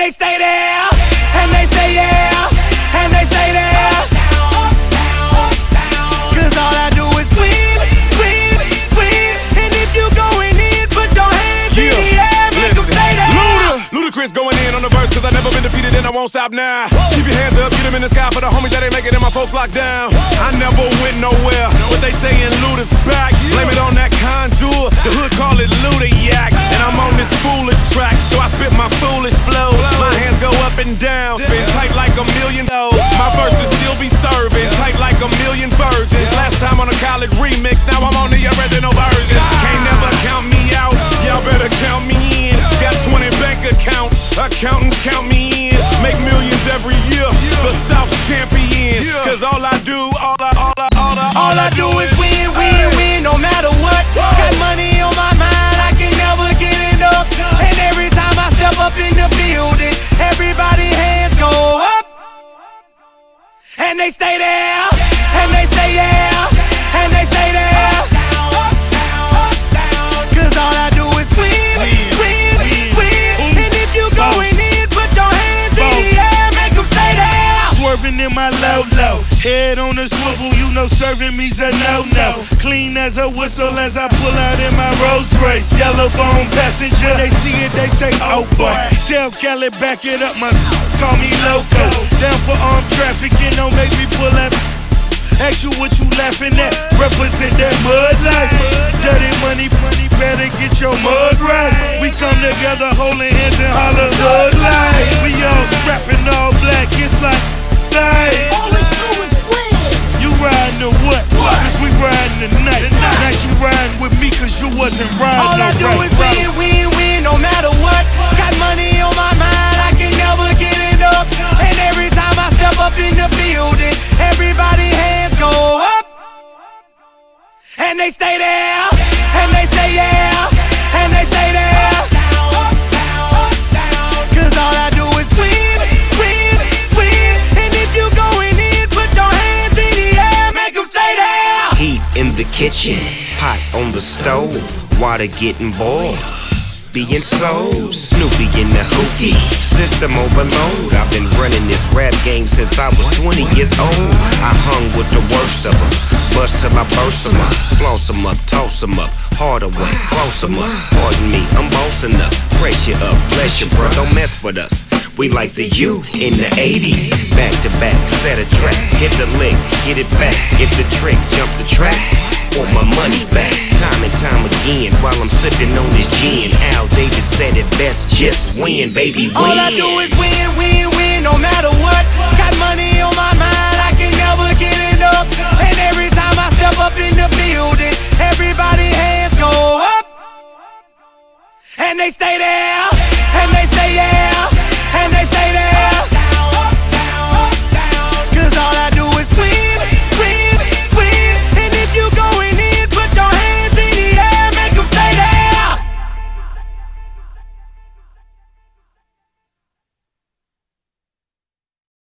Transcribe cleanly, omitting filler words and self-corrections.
they stay there, and they say yeah, and they stay there. Cause all I do is win, win, win. And if you going in, put your hands in the air, make them stay there. Ludacris going in on the verse, cause I never been defeated and I won't stop now. Keep your hands up, get them in the sky for the homies that ain't making it and my folks locked down. I never went nowhere, but they saying Luda's back. Blame it on that contour, the hood call it Luda-yak. And I'm on this foolish track, so I spit my foolish flow. My hands go up and down, been tight like a million. My verses still be serving, tight like a million virgins. Last time on a college remix, now I'm on the original version. Can't never count me out, y'all better count me in. Got 20 bank accounts, accountants count me in. Make millions every year, the South's champion. Cause all I do, all I do is win, win, win, no matter what. Got money on my mind, I can never get enough. And every time I step up in the building, everybody hands go up. And they stay there, and they say yeah, and they stay there. Cause all I do is win, win, win. And if you going in, put your hands in the air, make them stay there. Swerving in my low-low, head on the swivel, you know serving me's a no-no. Clean as a whistle as I pull out in my Rolls Royce. Yellow bone passenger, they see it, they say, oh boy. Tell Cali, back it up, my call me loco. Down for armed trafficking, don't make me pull up. Ask you what you laughing at, represent that mud life. Dirty money, better get your mud right. We come together holding hands and holler good life. We all strapping all black, it's like life. All we do is win. You riding or what? Cause we riding tonight. Now you riding with me cause you wasn't riding. All I do is win, win, win, no matter what. Got money on my mind, I can never get it up. And every time I step up in the building, everybody hands go up. And they stay there, and they say yeah, and they stay there. Cause all I do is win, win, win. And if you going in, put your hands in the air, make them stay there. Heat in the kitchen, pot on the stove, water getting boiled. Being sold, Snoopy in the hoopty, system overload. I've been running this rap game since I was 20 years old. I hung with the worst of them, bust till I burst them up. Floss them up, toss them up, hard away, close them up. Pardon me, I'm bossing up, brace you up, bless you bro, don't mess with us. We like the U in the 80s, back to back, set a track, hit the lick, get it back, get the trick, jump the track. Want my money back, time and time again, while I'm sipping on this gin. Al Davis said it best, just win, baby, win. All I do is win, win, win, no matter what. Got money on my mind, I can never get it up. And every time I step up in the building, everybody hands go up. And they stay there.